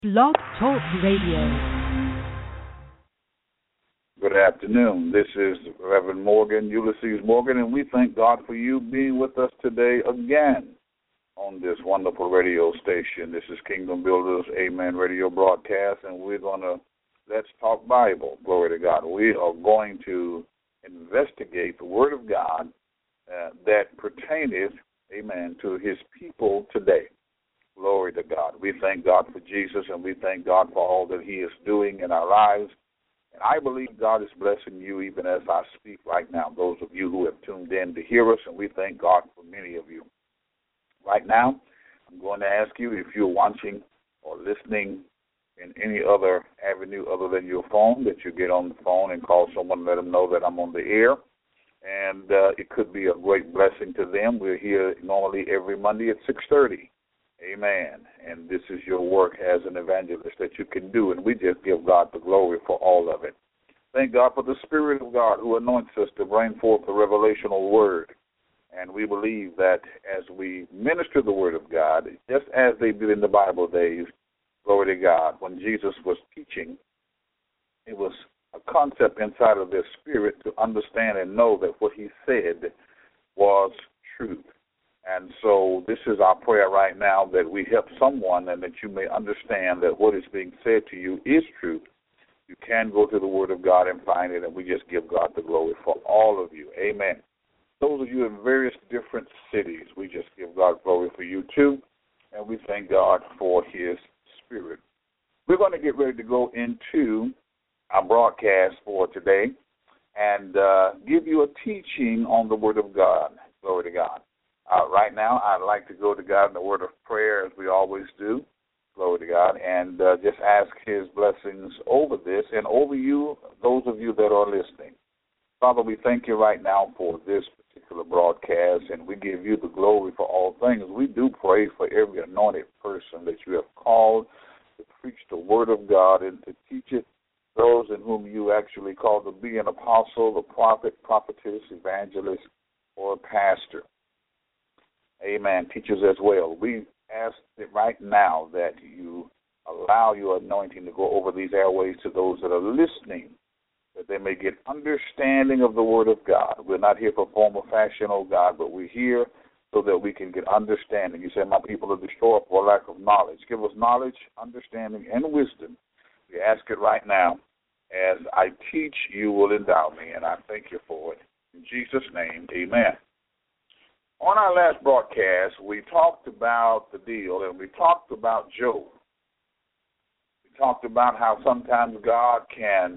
Blog Talk Radio. Good afternoon. This is Reverend Morgan, Ulysses Morgan, and we thank God for you being with us today again on this wonderful radio station. This is Kingdom Builders Amen radio broadcast, and we're going to Let's Talk Bible. Glory to God. We are going to investigate the Word of God that pertaineth, amen, to His people today. Glory to God. We thank God for Jesus, and we thank God for all that He is doing in our lives. And I believe God is blessing you even as I speak right now, those of you who have tuned in to hear us, and we thank God for many of you. Right now, I'm going to ask you if you're watching or listening in any other avenue other than your phone, that you get on the phone and call someone and let them know that I'm on the air. And it could be a great blessing to them. We're here normally every Monday at 6:30. Amen. And this is your work as an evangelist that you can do, and we just give God the glory for all of it. Thank God for the Spirit of God who anoints us to bring forth the revelational word. And we believe that as we minister the word of God, just as they did in the Bible days, glory to God, when Jesus was teaching, it was a concept inside of their spirit to understand and know that what he said was truth. And so this is our prayer right now, that we help someone and that you may understand that what is being said to you is truth. You can go to the Word of God and find it, and we just give God the glory for all of you. Amen. Those of you in various different cities, we just give God glory for you too, and we thank God for His Spirit. We're going to get ready to go into our broadcast for today and give you a teaching on the Word of God. Glory to God. Right now, I'd like to go to God in the word of prayer, as we always do, glory to God, and just ask His blessings over this and over you, those of you that are listening. Father, we thank you right now for this particular broadcast, and we give you the glory for all things. We do pray for every anointed person that you have called to preach the word of God and to teach it, those in whom you actually call to be an apostle, a prophet, prophetess, evangelist, or a pastor. Amen. Teachers as well. We ask that right now that you allow your anointing to go over these airways to those that are listening, that they may get understanding of the Word of God. We're not here for form or fashion, oh God, but we're here so that we can get understanding. You said, my people are destroyed for lack of knowledge. Give us knowledge, understanding, and wisdom. We ask it right now. As I teach, you will endow me, and I thank you for it. In Jesus' name, amen. On our last broadcast, we talked about the deal, and we talked about Job. We talked about how sometimes God can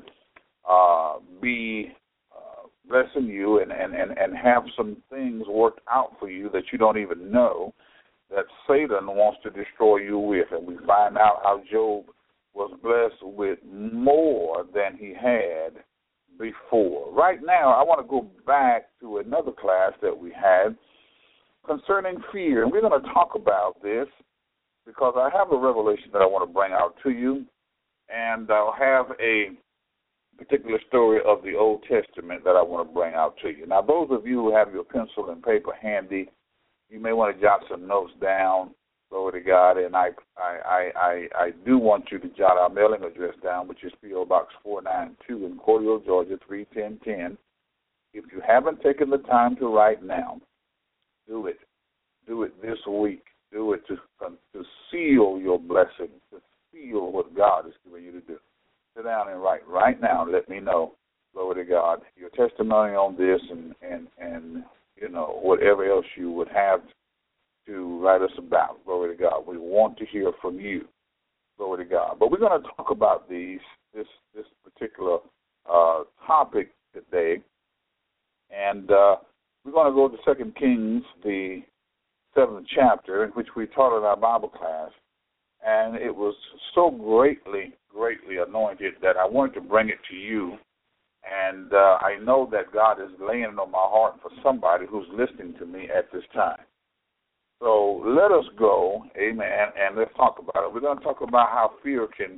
be blessing you and have some things worked out for you that you don't even know that Satan wants to destroy you with. And we find out how Job was blessed with more than he had before. Right now, I want to go back to another class that we had concerning fear, and we're going to talk about this because I have a revelation that I want to bring out to you, and I'll have a particular story of the Old Testament that I want to bring out to you. Now, those of you who have your pencil and paper handy, you may want to jot some notes down, glory to God, and I do want you to jot our mailing address down, which is P.O. Box 492 in Cordele, Georgia, 31010. If you haven't taken the time to write now, do it. Do it this week. Do it to seal your blessing, to seal what God is giving you to do. Sit down and write right now. Let me know, glory to God, your testimony on this and you know, whatever else you would have to write us about. Glory to God. We want to hear from you. Glory to God. But we're going to talk about this particular topic today, and we're going to go to 2 Kings, the 7th chapter, in which we taught in our Bible class, and it was so greatly anointed that I wanted to bring it to you, and I know that God is laying it on my heart for somebody who's listening to me at this time. So let us go, amen, and let's talk about it. We're going to talk about how fear can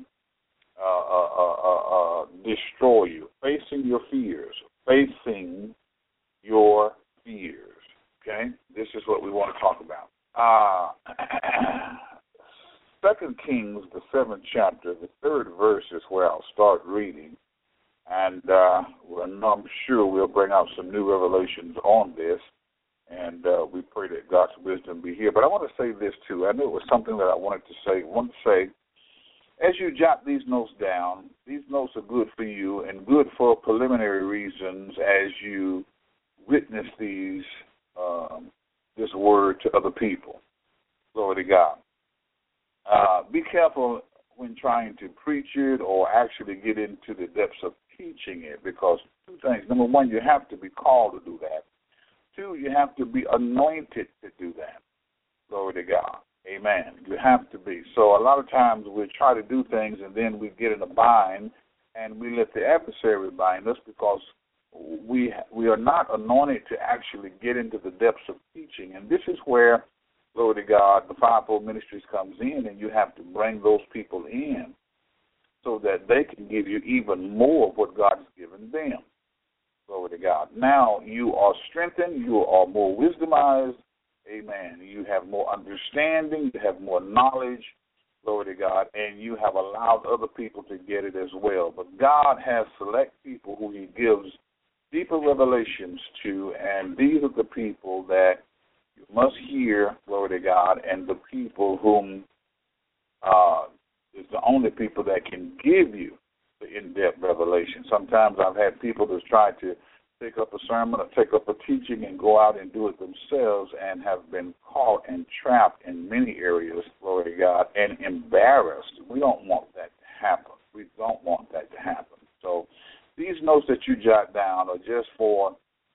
destroy you, facing your fears, facing your fears. Okay, this is what we want to talk about. 2 Kings, the 7th chapter, the 3rd verse is where I'll start reading. And I'm sure we'll bring out some new revelations on this. And we pray that God's wisdom be here. But I want to say this, too. I knew it was something that I wanted to say. As you jot these notes down, these notes are good for you and good for preliminary reasons as you witness this word to other people. Glory to God. Be careful when trying to preach it or actually get into the depths of teaching it, because two things. Number one, you have to be called to do that. Two, you have to be anointed to do that. Glory to God. Amen. You have to be. So a lot of times we try to do things and then we get in a bind and we let the adversary bind us because we are not anointed to actually get into the depths of teaching. And this is where, glory to God, the fivefold ministries comes in, and you have to bring those people in so that they can give you even more of what God has given them. Glory to God. Now you are strengthened. You are more wisdomized. Amen. You have more understanding. You have more knowledge. Glory to God. And you have allowed other people to get it as well. But God has select people who he gives deeper revelations to, and these are the people that you must hear, glory to God, and the people whom is the only people that can give you the in-depth revelation. Sometimes I've had people that's tried to take up a sermon or take up a teaching and go out and do it themselves and have been caught and trapped in many areas, glory to God, and embarrassed. We don't want that to happen. We don't want that to happen. So these notes that you jot down are just for,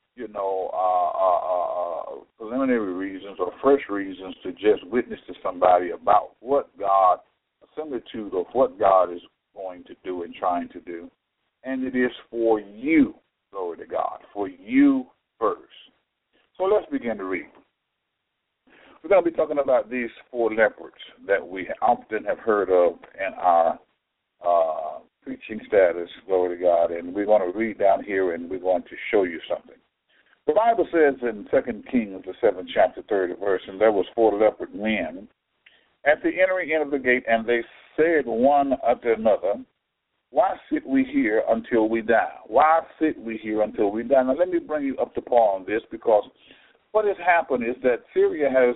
preliminary reasons or fresh reasons to just witness to somebody about what God, a similitude of what God is going to do and trying to do. And it is for you, glory to God, for you first. So let's begin to read. We're going to be talking about these 4 leopards that we often have heard of in our preaching status, glory to God. And we're going to read down here and we're going to show you something. The Bible says in 2 Kings, the 7th chapter, 3rd verse, and there was 4 leopard men at the entering in of the gate, and they said one unto another, why sit we here until we die? Why sit we here until we die? Now, let me bring you up to par on this, because what has happened is that Syria has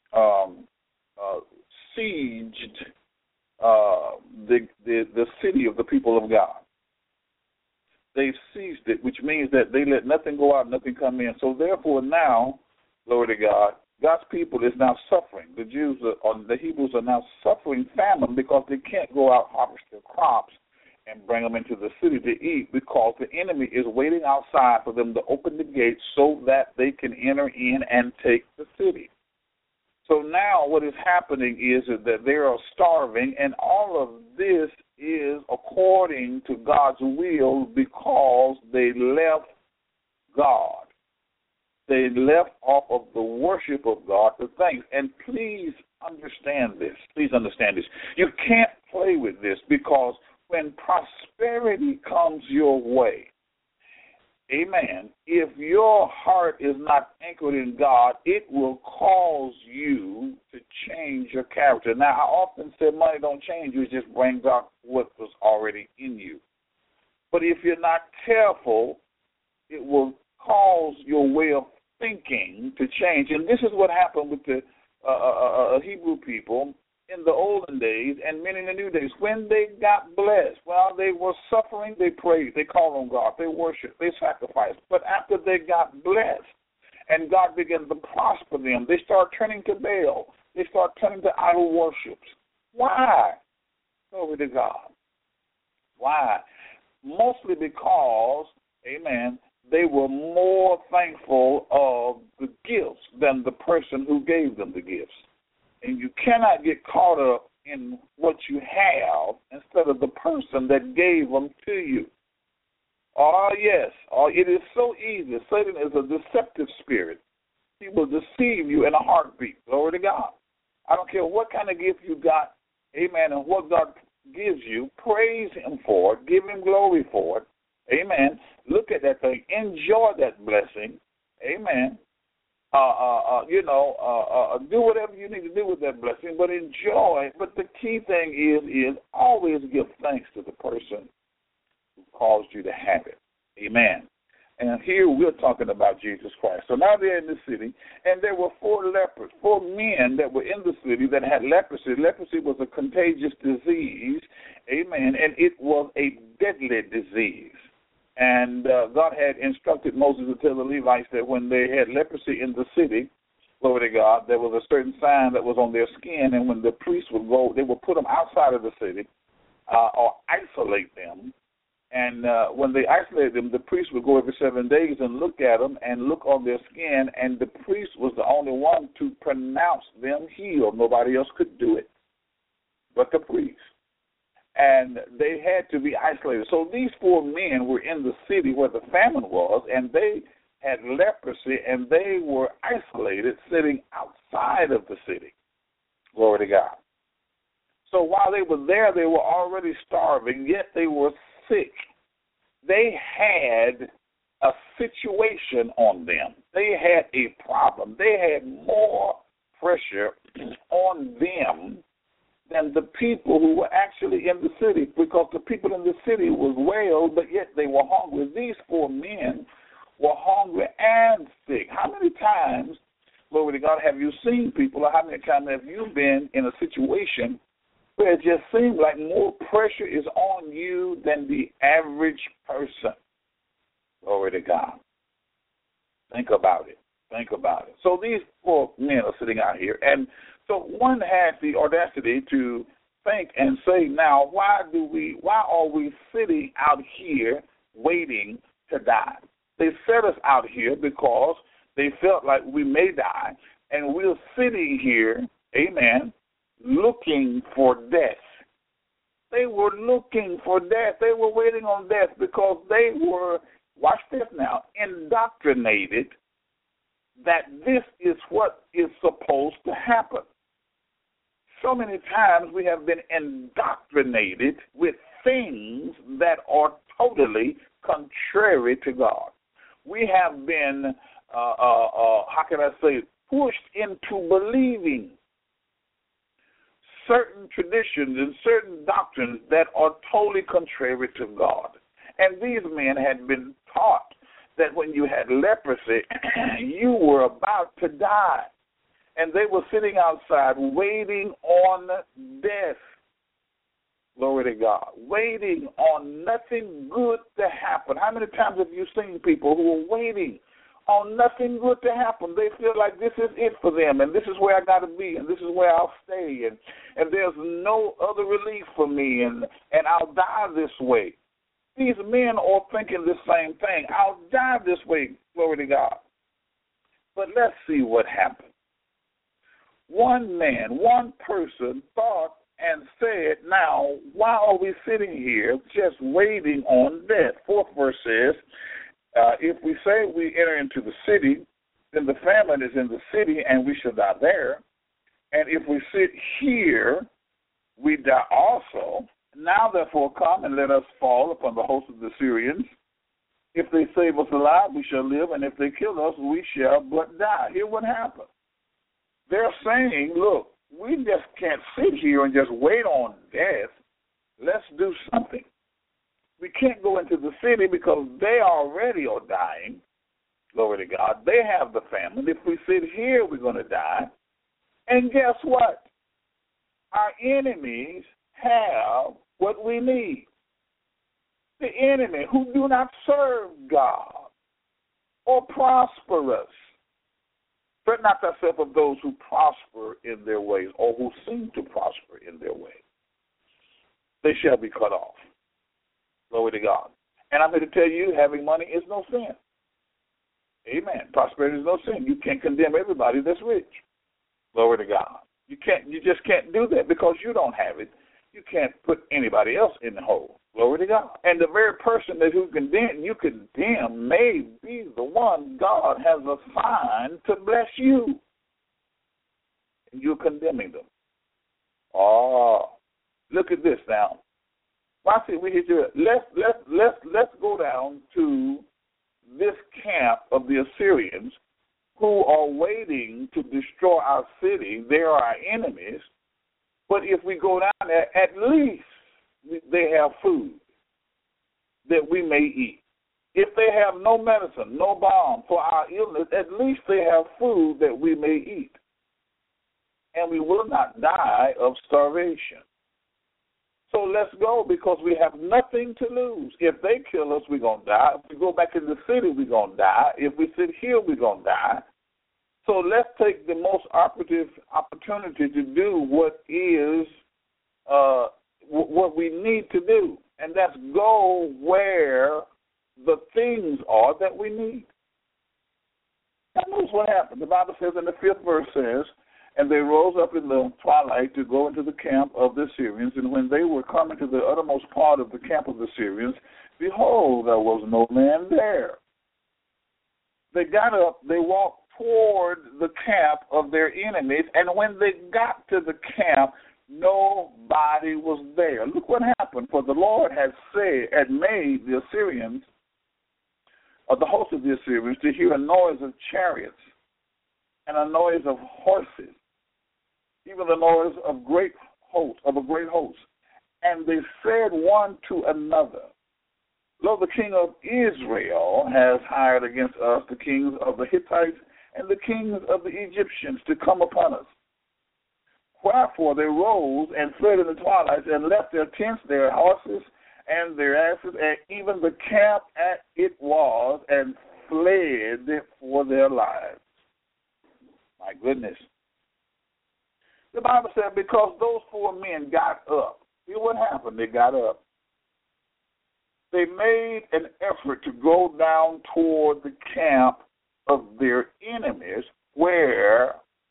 sieged the city of the people of God. They've seized it, which means that they let nothing go out, nothing come in. So therefore now, glory to God, God's people is now suffering. The Jews the Hebrews are now suffering famine because they can't go out, harvest their crops, and bring them into the city to eat, because the enemy is waiting outside for them to open the gates so that they can enter in and take the city. So now what is happening is that they are starving, and all of this is according to God's will because they left God. They left off of the worship of God, the things. And please understand this. Please understand this. You can't play with this, because when prosperity comes your way, amen, if your heart is not anchored in God, it will cause you to change your character. Now, I often say money don't change you, it just brings out what was already in you. But if you're not careful, it will cause your way of thinking to change. And this is what happened with the Hebrew people in the olden days and many in the new days. When they got blessed, while they were suffering, they prayed, they called on God, they worshiped, they sacrificed. But after they got blessed and God began to prosper them, they start turning to Baal. They start turning to idol worships. Why? Glory to God. Why? Mostly because, amen, they were more thankful of the gifts than the person who gave them the gifts. And you cannot get caught up in what you have instead of the person that gave them to you. Oh, yes. Oh, it is so easy. Satan is a deceptive spirit. He will deceive you in a heartbeat. Glory to God. I don't care what kind of gift you got, amen, and what God gives you. Praise him for it. Give him glory for it. Amen. Look at that thing. Enjoy that blessing. Amen. do whatever you need to do with that blessing, but enjoy. But the key thing is always give thanks to the person who caused you to have it. Amen. And here we're talking about Jesus Christ. So now they're in the city, and there were 4 lepers, 4 men that were in the city that had leprosy. Leprosy was a contagious disease, amen, and it was a deadly disease. And God had instructed Moses to tell the Levites that when they had leprosy in the city, glory to God, there was a certain sign that was on their skin, and when the priests would go, they would put them outside of the city or isolate them. And when they isolated them, the priest would go every 7 days and look at them and look on their skin, and the priest was the only one to pronounce them healed. Nobody else could do it but the priest. And they had to be isolated. So these 4 men were in the city where the famine was, and they had leprosy, and they were isolated, sitting outside of the city. Glory to God. So while they were there, they were already starving, yet they were sick. They had a situation on them. They had a problem. They had more pressure on them than the people who were actually in the city, because the people in the city was well, but yet they were hungry. These 4 men were hungry and sick. How many times, glory to God, have you seen people, or how many times have you been in a situation where it just seems like more pressure is on you than the average person? Glory to God. Think about it. Think about it. So these 4 men are sitting out here, and so one had the audacity to think and say, now, why are we sitting out here waiting to die? They set us out here because they felt like we may die, and we're sitting here, amen, looking for death. They were looking for death. They were waiting on death because they were, watch this now, indoctrinated that this is what is supposed to happen. So many times we have been indoctrinated with things that are totally contrary to God. We have been, pushed into believing certain traditions and certain doctrines that are totally contrary to God. And these men had been taught that when you had leprosy, you were about to die. And they were sitting outside waiting on death. Glory to God. Waiting on nothing good to happen. How many times have you seen people who are waiting on nothing good to happen? They feel like this is it for them, and this is where I got to be, and this is where I'll stay, and there's no other relief for me, and I'll die this way. These men are thinking the same thing. I'll die this way, glory to God. But let's see what happened. One man, one person thought and said, now, why are we sitting here just waiting on death? 4th verse says, if we say we enter into the city, then the famine is in the city, and we shall die there. And if we sit here, we die also. Now, therefore, come and let us fall upon the host of the Syrians. If they save us alive, we shall live, and if they kill us, we shall but die. Hear what happened. They're saying, look, we just can't sit here and just wait on death. Let's do something. We can't go into the city because they already are dying. Glory to God. They have the famine. If we sit here, we're going to die. And guess what? Our enemies have what we need. The enemy who do not serve God or prosper us. Fret not thyself of those who prosper in their ways, or who seem to prosper in their ways. They shall be cut off. Glory to God. And I'm here to tell you, having money is no sin. Amen. Prosperity is no sin. You can't condemn everybody that's rich. Glory to God. You just can't do that because you don't have it. You can't put anybody else in the hole. Glory to God. And the very person that you condemn may be the one God has assigned to bless you. And you're condemning them. Oh, look at this now. I see we hit you. Let's go down to this camp of the Assyrians who are waiting to destroy our city. They are our enemies. But if we go down there, at least they have food that we may eat. If they have no medicine, no balm for our illness, at least they have food that we may eat. And we will not die of starvation. So let's go, because we have nothing to lose. If they kill us, we're going to die. If we go back in the city, we're going to die. If we sit here, we're going to die. So let's take the most opportunity to do what is what we need to do, and that's go where the things are that we need. Now notice what happened. The Bible says in the 5th verse says, and they rose up in the twilight to go into the camp of the Syrians, and when they were coming to the uttermost part of the camp of the Syrians, behold, there was no man there. They got up, they walked toward the camp of their enemies, and when they got to the camp, nobody was there. Look what happened. For the Lord had made the Assyrians, or the host of the Assyrians, to hear a noise of chariots and a noise of horses, even the noise of a great host. And they said one to another, Lo, the king of Israel has hired against us the kings of the Hittites and the kings of the Egyptians to come upon us. Wherefore they rose and fled in the twilight and left their tents, their horses, and their asses, and even the camp as it was, and fled for their lives. My goodness. The Bible said because those 4 men got up. See what happened? They got up. They made an effort to go down toward the camp of their enemies, where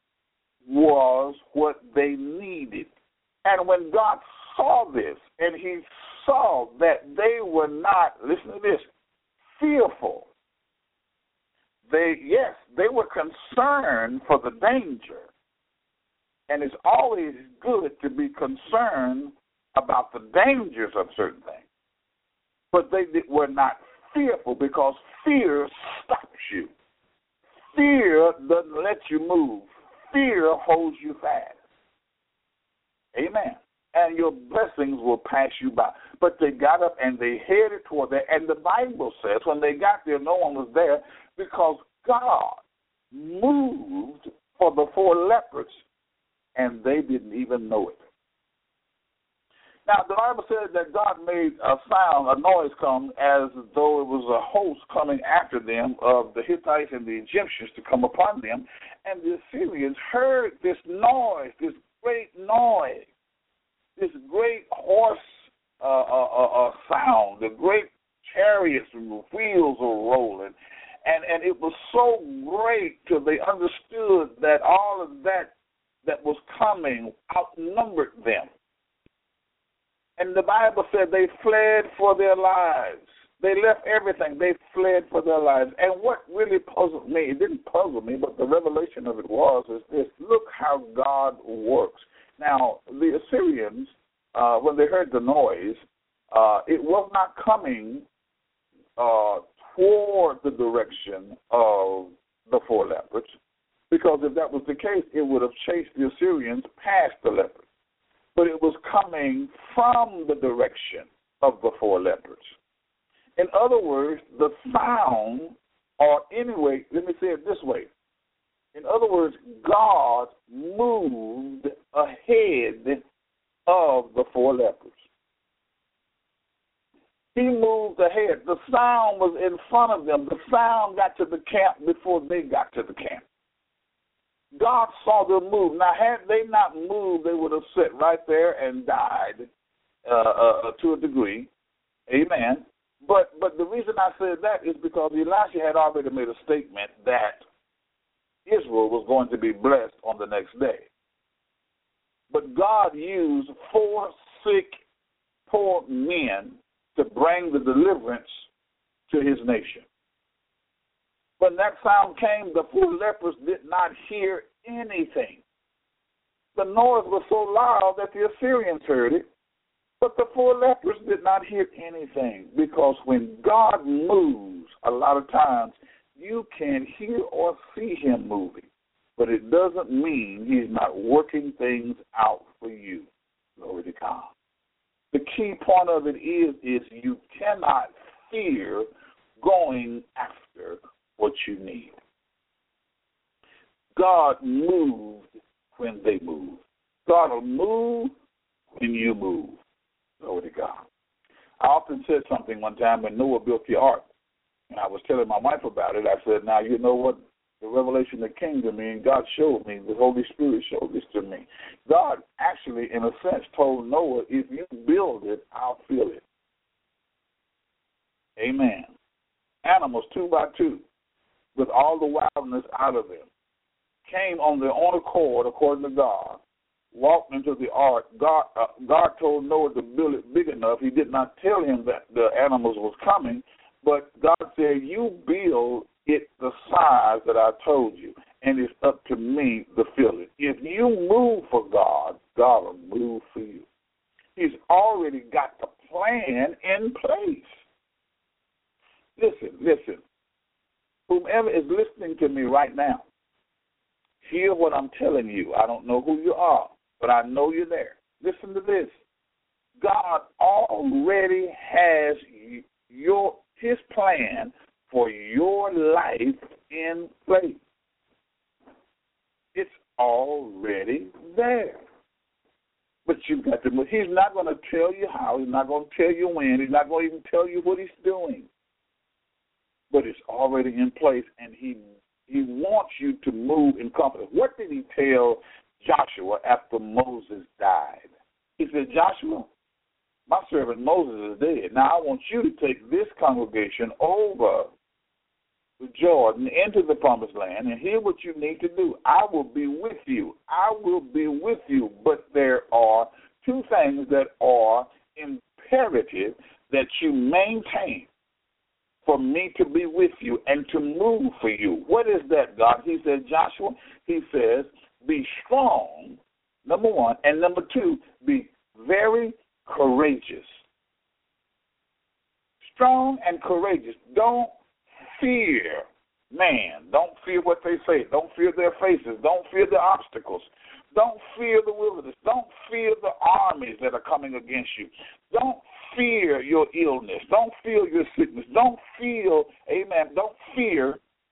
was what they needed. And when God saw this, and he saw that they were not, listen to this, fearful. They were concerned for the danger. And it's always good to be concerned about the dangers of certain things. But they were not fearful, because fear stops you. Fear doesn't let you move. Fear holds you fast. Amen. And your blessings will pass you by. But they got up and they headed toward there. And the Bible says when they got there, no one was there, because God moved for the 4 lepers, and they didn't even know it. Now, the Bible says that God made a noise come as though it was a host coming after them of the Hittites and the Egyptians to come upon them. And the Assyrians heard this noise, this great noise, this great horse sound, the great chariots and wheels were rolling. And it was so great till they understood that all of that was coming outnumbered them. And the Bible said they fled for their lives. They left everything. They fled for their lives. And what really puzzled me, it didn't puzzle me, but the revelation of it is this. Look how God works. Now, the Assyrians, when they heard the noise, it was not coming toward the direction of the 4 lepers, because if that was the case, it would have chased the Assyrians past the lepers. But it was coming from the direction of the 4 lepers. In other words, the sound, or anyway, let me say it this way. In other words, God moved ahead of the 4 lepers. He moved ahead. The sound was in front of them. The sound got to the camp before they got to the camp. God saw them move. Now, had they not moved, they would have sat right there and died to a degree. Amen. But the reason I said that is because Elisha had already made a statement that Israel was going to be blessed on the next day. But God used 4 sick, poor men to bring the deliverance to his nation. When that sound came, the 4 lepers did not hear anything. The noise was so loud that the Assyrians heard it, but the 4 lepers did not hear anything, because when God moves, a lot of times You can hear or see him moving, but it doesn't mean he's not working things out for you. Glory to God. The key point of it is you cannot fear going after what you need. God moved when they move. God will move when you move. Glory to God. I often said something one time when Noah built the ark, and I was telling my wife about it. I said, now, you know what? The revelation that came to me, and God showed me, the Holy Spirit showed this to me. God actually, in a sense, told Noah, if you build it, I'll fill it. Amen. Animals, 2 by 2, with all the wildness out of them, came on their own accord, according to God, walked into the ark. God told Noah to build it big enough. He did not tell him that the animals was coming, but God said, you build it the size that I told you, and it's up to me to fill it. If you move for God, God will move for you. He's already got the plan in place. Listen. Whomever is listening to me right now, hear what I'm telling you. I don't know who you are, but I know you're there. Listen to this. God already has his plan for your life in place. It's already there. But you've got to move. He's not going to tell you how. He's not going to tell you when. He's not going to even tell you what he's doing. But it's already in place, and he wants you to move in confidence. What did he tell Joshua after Moses died? He said, Joshua, my servant Moses is dead. Now I want you to take this congregation over the Jordan into the promised land, and here's what you need to do. I will be with you. I will be with you. But there are 2 things that are imperative that you maintain for me to be with you and to move for you. What is that, God? He said, Joshua, he says, be strong, number 1, and number 2, be very courageous. Strong and courageous. Don't fear man. Don't fear what they say. Don't fear their faces. Don't fear the obstacles. Don't fear the wilderness. Don't fear the armies that are coming against you. Don't fear your illness. Don't fear your sickness. Don't feel, amen, don't fear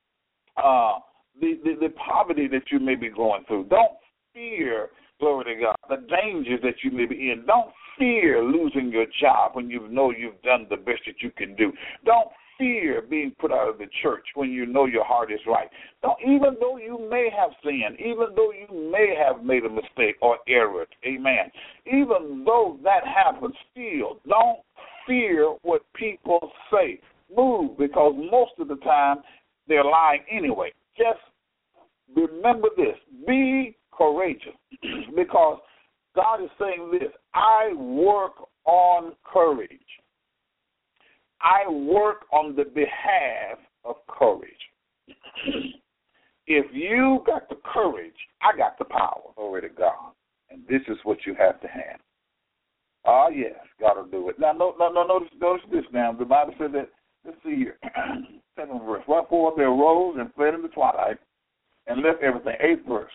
the poverty that you may be going through. Don't fear, glory to God, the dangers that you may be in. Don't fear losing your job when you know you've done the best that you can do. Don't fear being put out of the church when you know your heart is right. Don't, even though you may have sinned, even though you may have made a mistake or erred, amen, even though that happens still, don't fear what people say. Move, because most of the time they're lying anyway. Just remember this. Be courageous, because God is saying this, I work on courage. I work on the behalf of courage. If you got the courage, I got the power. Glory to God. And this is what you have to have. Oh, yes, God will do it. Now, notice this now. The Bible says that, let's see here, 7th verse. Wherefore they arose and fled in the twilight and left everything. 8th verse.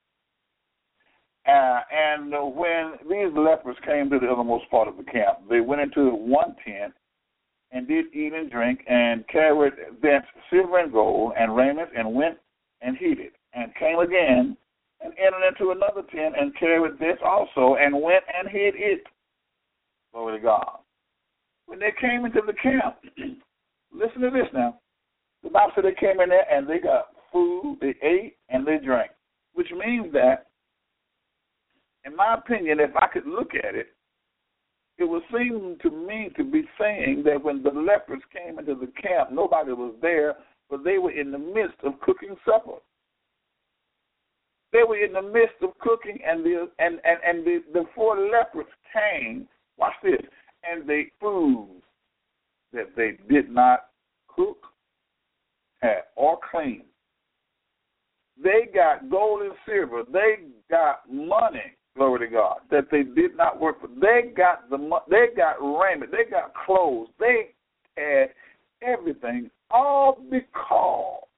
And when these lepers came to the othermost part of the camp, they went into one tent and did eat and drink, and carried thence silver and gold and raiment, and went and hid it, and came again and entered into another tent and carried this also, and went and hid it. Glory to God. When they came into the camp, listen to this now. The Bible said they came in there and they got food, they ate, and they drank, which means that, in my opinion, if I could look at it, it would seem to me to be saying that when the lepers came into the camp, nobody was there, but they were in the midst of cooking supper. They were in the midst of cooking, and the 4 lepers came, watch this, and they food that they did not cook or clean. They got gold and silver. They got money. Glory to God, that they did not work for. They got they got raiment, they got clothes, they had everything, all because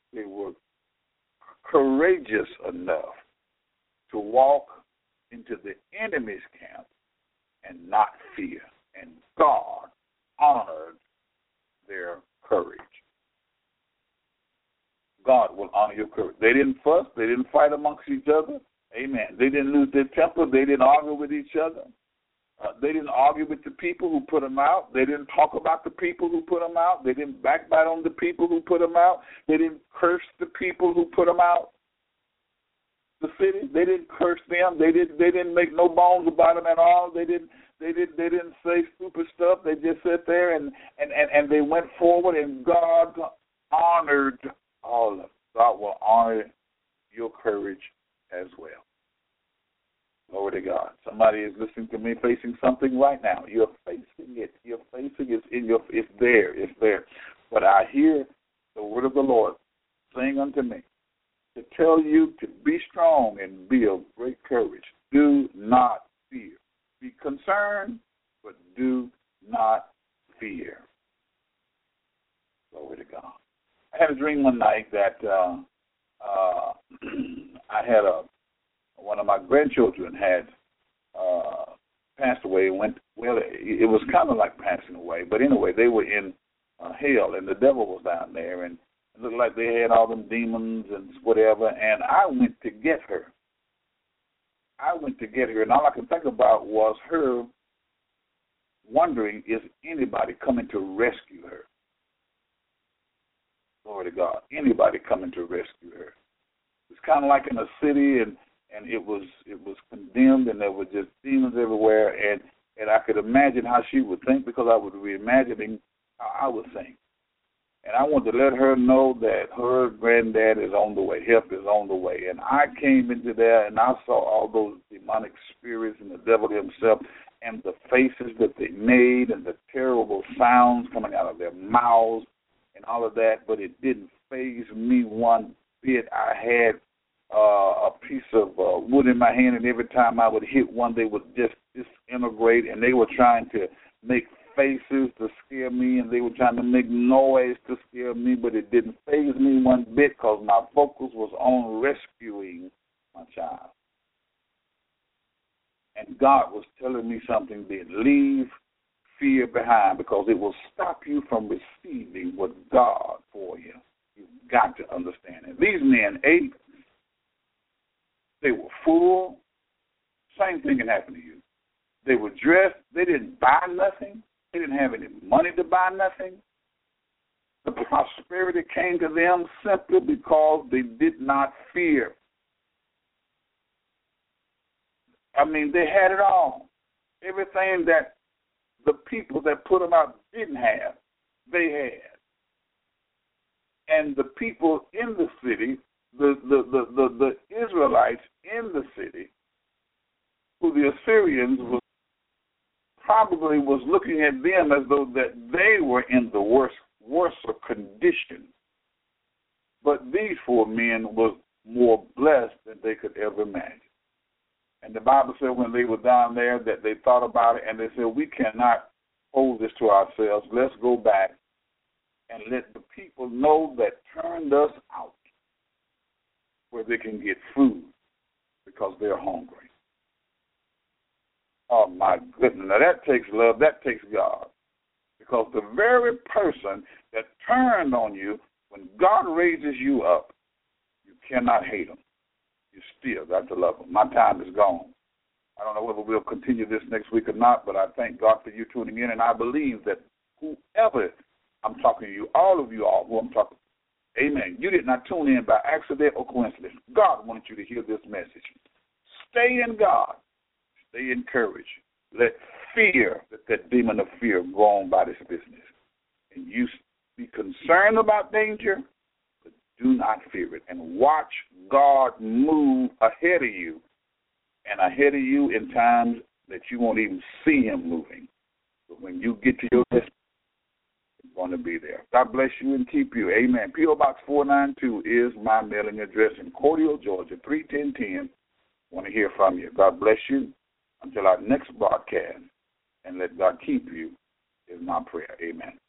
They were courageous enough to walk into the enemy's camp and not fear. And God honored their courage. God will honor your courage. They didn't fuss. They didn't fight amongst each other. Amen. They didn't lose their temper. They didn't argue with each other. They didn't argue with the people who put them out. They didn't talk about the people who put them out. They didn't backbite on the people who put them out. They didn't curse the people who put them out. The city, they didn't curse them. They didn't make no bones about them at all. They didn't say stupid stuff. They just sat there and they went forward, and God honored all of them. God will honor your courage as well. Glory to God. Somebody is listening to me facing something right now. You're facing it. You're facing it. It's there. It's there. But I hear the word of the Lord saying unto me to tell you to be strong and be of great courage. Do not fear. Be concerned, but do not fear. Glory to God. I had a dream one night that I had one of my grandchildren had passed away. It was kind of like passing away, but anyway, they were in hell, and the devil was down there, and it looked like they had all them demons and whatever. And I went to get her. And all I could think about was her wondering, is anybody coming to rescue her? Glory to God. Anybody coming to rescue her? It's kind of like in a city, and it was condemned, and there were just demons everywhere, and I could imagine how she would think, because I would be imagining how I would think. And I wanted to let her know that her granddad is on the way, help is on the way. And I came into there, and I saw all those demonic spirits and the devil himself, and the faces that they made, and the terrible sounds coming out of their mouths, and all of that, but it didn't faze me one bit. I had a piece of wood in my hand, and every time I would hit one, they would just disintegrate, and they were trying to make faces to scare me, and they were trying to make noise to scare me, but it didn't faze me one bit, because my focus was on rescuing my child. And God was telling me something then. Leave fear behind, because it will stop you from receiving what God for you. You've got to understand it. These men ate. They were full. Same thing can happen to you. They were dressed. They didn't buy nothing. They didn't have any money to buy nothing. The prosperity came to them simply because they did not fear. I mean, they had it all. Everything that the people that put them out didn't have, they had. And the people in the city, the Israelites in the city, who the Assyrians probably was looking at them as though that they were in the worse condition. But these 4 men were more blessed than they could ever imagine. And the Bible said when they were down there that they thought about it, and they said, we cannot hold this to ourselves. Let's go back and let the people know that turned us out where they can get food, because they're hungry. Oh, my goodness. Now, that takes love. That takes God. Because the very person that turned on you, when God raises you up, you cannot hate him. You still got to love him. My time is gone. I don't know whether we'll continue this next week or not, but I thank God for you tuning in, and I believe that whoever I'm talking to you, all of you all who I'm talking to, amen, you did not tune in by accident or coincidence. God wanted you to hear this message. Stay in God. Stay encouraged. Let fear, let that demon of fear go on by this business. And you be concerned about danger, but do not fear it. And watch God move ahead of you, and ahead of you in times that you won't even see him moving. But when you get to your destination, he's going to be there. God bless you and keep you. Amen. P.O. Box 492 is my mailing address in Cordial, Georgia, 31010. I want to hear from you. God bless you. Until our next broadcast, and let God keep you is my prayer. Amen.